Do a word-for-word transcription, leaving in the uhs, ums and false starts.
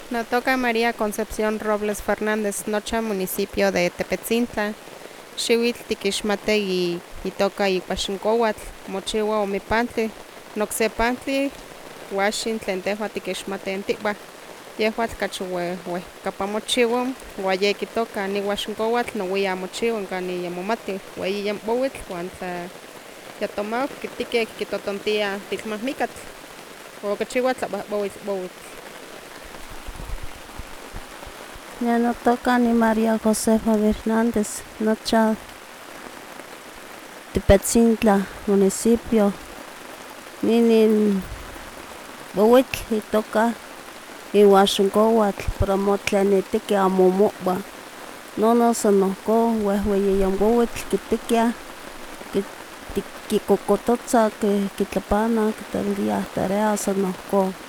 Notoka María Concepción Robles Fernández, nocha municipio de Tepetzintla. Xiuitl tikixmate y itoka ikuaxinkouatl, mochiwa omipantli, noksepantli, uaxin tlen tehua tikixmate tiwa. Yehuatl kachi we wehkapa mochiwa, ua ye kitoka niuaxinkouatl nowia mochiwa kani yamomati, ueyi yempouitl uan tla yatomauak kitikeh kitotontia tilmahmikatl, okachiwa tlapahpouitl pouitl. Ne notoka ni María Josefa Fernández, nocha Tepetzintla municipio. Ninin pouitl itoka iuaxinkouatl, pero motlenitiki amo mowa. Nono san ohkon wehweyiyan pouitl kitikiah kikokototzah kitlapanah kitiliah tarea san ohkon.